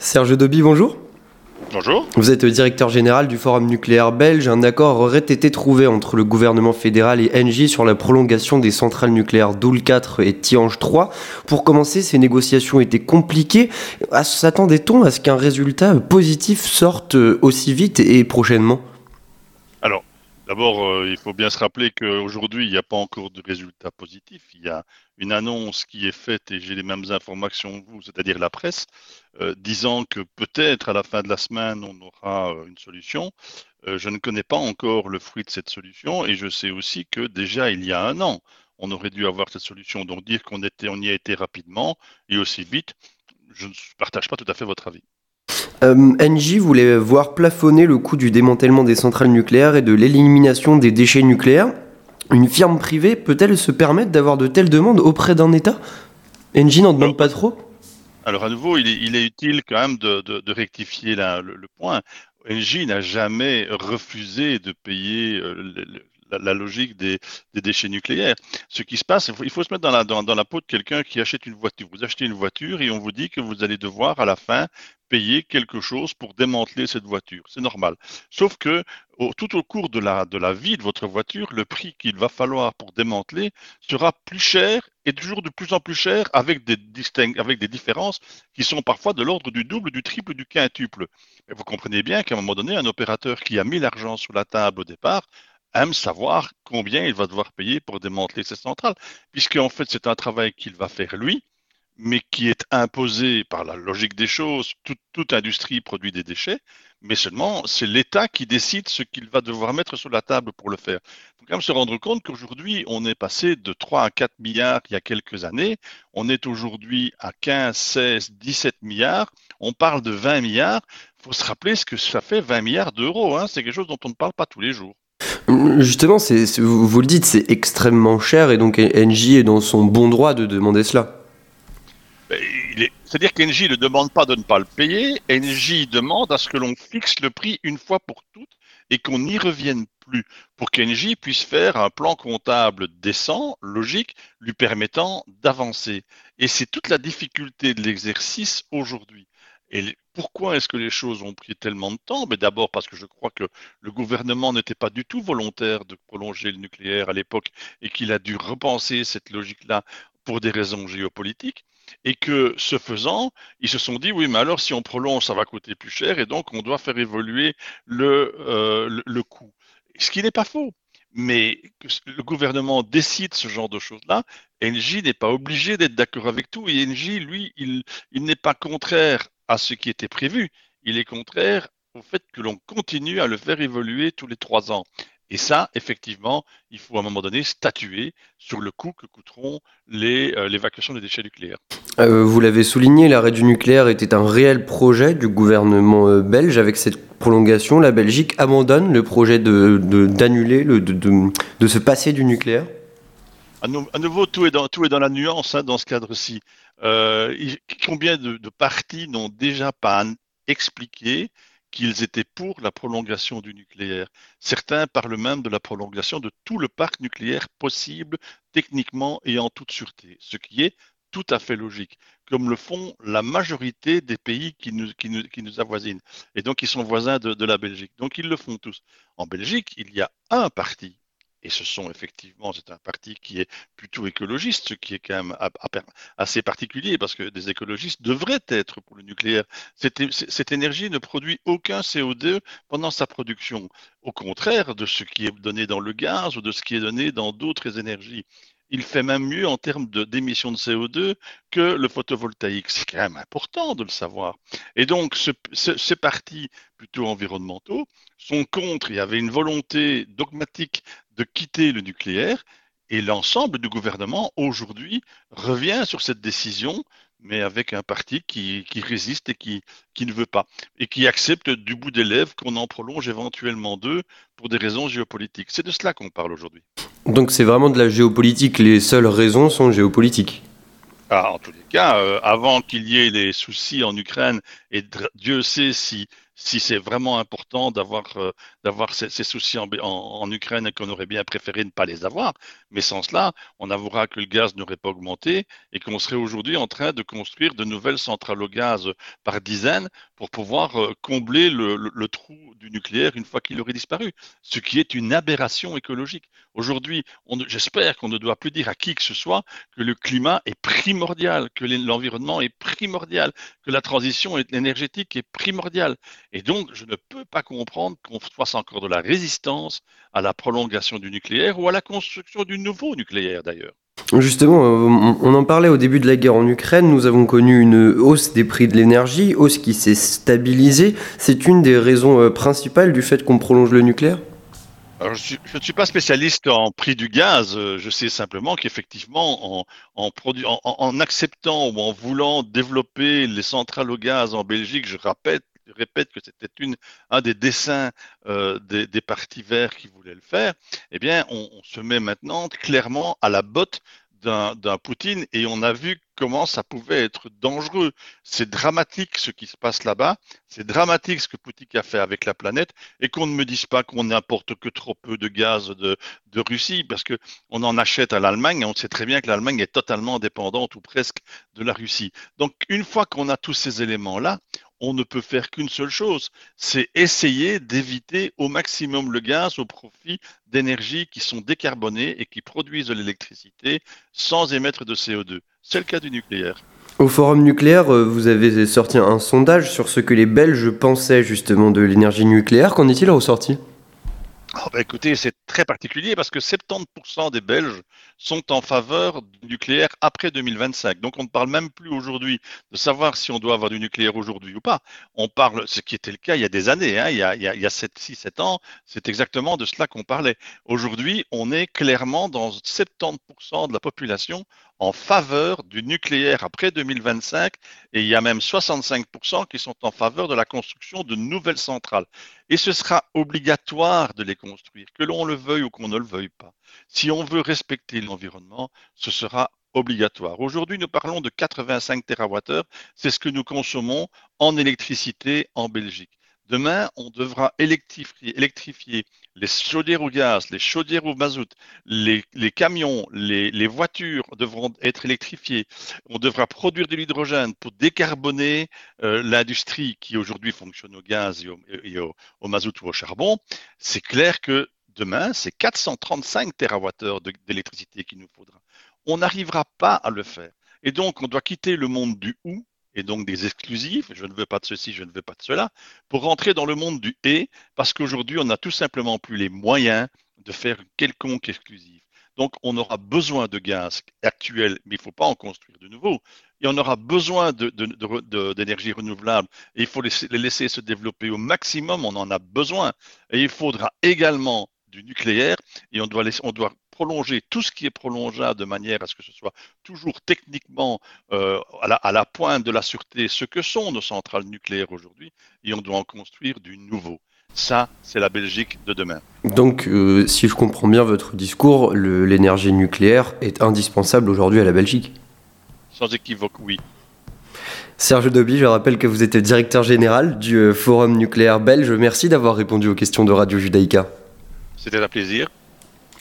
Serge Doby, bonjour. Bonjour. Vous êtes directeur général du Forum nucléaire belge. Un accord aurait été trouvé entre le gouvernement fédéral et Engie sur la prolongation des centrales nucléaires Doel 4 et Tihange 3. Pour commencer, ces négociations étaient compliquées. S'attendait-on à ce qu'un résultat positif sorte aussi vite et prochainement ? Alors, d'abord, il faut bien se rappeler qu'aujourd'hui, il n'y a pas encore de résultat positif. Il y a une annonce qui est faite, et j'ai les mêmes informations que vous, c'est-à-dire la presse, disant que peut-être à la fin de la semaine, on aura une solution. Je ne connais pas encore le fruit de cette solution, et je sais aussi que déjà, il y a un an, on aurait dû avoir cette solution. Donc dire on y a été rapidement et aussi vite, je ne partage pas tout à fait votre avis. Engie voulait voir plafonner le coût du démantèlement des centrales nucléaires et de l'élimination des déchets nucléaires. Une firme privée peut-elle se permettre d'avoir de telles demandes auprès d'un État ? Engie n'en demande Alors, pas trop ? Alors à nouveau, il est utile quand même de rectifier le point. Engie n'a jamais refusé de payer la logique des déchets nucléaires. Ce qui se passe, il faut se mettre dans la peau de quelqu'un qui achète une voiture. Vous achetez une voiture et on vous dit que vous allez devoir à la fin payer quelque chose pour démanteler cette voiture. C'est normal. Sauf que tout au cours de la vie de votre voiture, le prix qu'il va falloir pour démanteler sera plus cher et toujours de plus en plus cher avec avec des différences qui sont parfois de l'ordre du double, du triple, du quintuple. Et vous comprenez bien qu'à un moment donné, un opérateur qui a mis l'argent sur la table au départ aime savoir combien il va devoir payer pour démanteler ses centrales, puisque en fait c'est un travail qu'il va faire lui, mais qui est imposé par la logique des choses. Toute industrie produit des déchets, mais seulement c'est l'État qui décide ce qu'il va devoir mettre sur la table pour le faire. Il faut quand même se rendre compte qu'aujourd'hui, on est passé de 3 à 4 milliards il y a quelques années. On est aujourd'hui à 15, 16, 17 milliards. On parle de 20 milliards. Il faut se rappeler ce que ça fait 20 milliards d'euros. Hein. C'est quelque chose dont on ne parle pas tous les jours. Justement, vous le dites, c'est extrêmement cher et donc Engie est dans son bon droit de demander cela. C'est-à-dire qu'Engie ne demande pas de ne pas le payer, Engie demande à ce que l'on fixe le prix une fois pour toutes et qu'on n'y revienne plus, pour qu'Engie puisse faire un plan comptable décent, logique, lui permettant d'avancer. Et c'est toute la difficulté de l'exercice aujourd'hui. Et pourquoi est-ce que les choses ont pris tellement de temps? Mais d'abord parce que je crois que le gouvernement n'était pas du tout volontaire de prolonger le nucléaire à l'époque et qu'il a dû repenser cette logique-là pour des raisons géopolitiques. Et que ce faisant, ils se sont dit, oui, mais alors si on prolonge, ça va coûter plus cher et donc on doit faire évoluer le coût. Ce qui n'est pas faux. Mais que le gouvernement décide ce genre de choses-là, Engie n'est pas obligé d'être d'accord avec tout. Et Engie, lui, il n'est pas contraire à ce qui était prévu. Il est contraire au fait que l'on continue à le faire évoluer tous les 3 ans. Et ça, effectivement, il faut à un moment donné statuer sur le coût que coûteront l'évacuation des déchets nucléaires. Vous l'avez souligné, l'arrêt du nucléaire était un réel projet du gouvernement belge. Avec cette prolongation, la Belgique abandonne le projet d'annuler, de se passer du nucléaire. À nouveau, tout est dans la nuance hein, dans ce cadre-ci. Combien de partis n'ont déjà pas expliqué qu'ils étaient pour la prolongation du nucléaire? Certains parlent même de la prolongation de tout le parc nucléaire possible, techniquement et en toute sûreté, ce qui est tout à fait logique, comme le font la majorité des pays qui nous avoisinent, et donc qui sont voisins de la Belgique. Donc ils le font tous. En Belgique, il y a un parti et c'est un parti qui est plutôt écologiste, ce qui est quand même assez particulier parce que des écologistes devraient être pour le nucléaire. Cette énergie ne produit aucun CO2 pendant sa production, au contraire de ce qui est donné dans le gaz ou de ce qui est donné dans d'autres énergies. Il fait même mieux en termes d'émissions de CO2 que le photovoltaïque. C'est quand même important de le savoir. Et donc, ces partis plutôt environnementaux sont contre. Il y avait une volonté dogmatique de quitter le nucléaire et l'ensemble du gouvernement aujourd'hui revient sur cette décision, mais avec un parti qui résiste et qui ne veut pas et qui accepte du bout des lèvres qu'on en prolonge éventuellement deux pour des raisons géopolitiques. C'est de cela qu'on parle aujourd'hui. Donc c'est vraiment de la géopolitique, les seules raisons sont géopolitiques. En tous les cas, avant qu'il y ait les soucis en Ukraine, et Dieu sait si c'est vraiment important d'avoir ces soucis en Ukraine et qu'on aurait bien préféré ne pas les avoir. Mais sans cela, on avouera que le gaz n'aurait pas augmenté et qu'on serait aujourd'hui en train de construire de nouvelles centrales au gaz par dizaines pour pouvoir combler le trou du nucléaire une fois qu'il aurait disparu, ce qui est une aberration écologique. Aujourd'hui, j'espère qu'on ne doit plus dire à qui que ce soit que le climat est primordial, que l'environnement est primordial, que la transition énergétique est primordiale. Et donc, je ne peux pas comprendre qu'on fasse encore de la résistance à la prolongation du nucléaire ou à la construction du nouveau nucléaire d'ailleurs. Justement, on en parlait au début de la guerre en Ukraine, nous avons connu une hausse des prix de l'énergie, hausse qui s'est stabilisée. C'est une des raisons principales du fait qu'on prolonge le nucléaire? Alors, je ne suis pas spécialiste en prix du gaz. Je sais simplement qu'effectivement, en acceptant ou en voulant développer les centrales au gaz en Belgique, je répète que c'était un des desseins des partis verts qui voulaient le faire. Eh bien, on se met maintenant clairement à la botte d'un Poutine et on a vu comment ça pouvait être dangereux. C'est dramatique ce qui se passe là-bas. C'est dramatique ce que Poutine a fait avec la planète et qu'on ne me dise pas qu'on n'importe que trop peu de gaz de Russie parce que on en achète à l'Allemagne et on sait très bien que l'Allemagne est totalement dépendante ou presque de la Russie. Donc, une fois qu'on a tous ces éléments-là, on ne peut faire qu'une seule chose, c'est essayer d'éviter au maximum le gaz au profit d'énergies qui sont décarbonées et qui produisent de l'électricité sans émettre de CO2. C'est le cas du nucléaire. Au Forum nucléaire, vous avez sorti un sondage sur ce que les Belges pensaient justement de l'énergie nucléaire. Qu'en est-il ressorti? Oh, bah, écoutez, c'est très particulier parce que 70% des Belges sont en faveur du nucléaire après 2025. Donc on ne parle même plus aujourd'hui de savoir si on doit avoir du nucléaire aujourd'hui ou pas. On parle, ce qui était le cas il y a des années, hein, il y a 6, 7 ans, c'est exactement de cela qu'on parlait. Aujourd'hui, on est clairement dans 70% de la population en faveur du nucléaire après 2025 et il y a même 65% qui sont en faveur de la construction de nouvelles centrales. Et ce sera obligatoire de les construire, que l'on le veuille ou qu'on ne le veuille pas. Si on veut respecter l'environnement, ce sera obligatoire. Aujourd'hui, nous parlons de 85 TWh, c'est ce que nous consommons en électricité en Belgique. Demain, on devra électrifier les chaudières au gaz, les chaudières au mazout, les camions, les voitures devront être électrifiées. On devra produire de l'hydrogène pour décarboner l'industrie qui aujourd'hui fonctionne au gaz et au mazout ou au charbon. C'est clair que demain, c'est 435 TWh d'électricité qu'il nous faudra. On n'arrivera pas à le faire. Et donc, on doit quitter le monde du ou et donc des exclusifs, je ne veux pas de ceci, je ne veux pas de cela, pour rentrer dans le monde du et, parce qu'aujourd'hui, on n'a tout simplement plus les moyens de faire une quelconque exclusive. Donc, on aura besoin de gaz actuel, mais il ne faut pas en construire de nouveau. Et on aura besoin d'énergie renouvelable, et il faut les laisser se développer au maximum, on en a besoin. Et il faudra également du nucléaire, et on doit prolonger tout ce qui est prolongeable de manière à ce que ce soit toujours techniquement à la pointe de la sûreté, ce que sont nos centrales nucléaires aujourd'hui, et on doit en construire du nouveau. Ça, c'est la Belgique de demain. Donc, si je comprends bien votre discours, l'énergie nucléaire est indispensable aujourd'hui à la Belgique. Sans équivoque, oui. Serge Dobby, je rappelle que vous êtes directeur général du Forum nucléaire belge. Merci d'avoir répondu aux questions de Radio Judaïka. C'était un plaisir.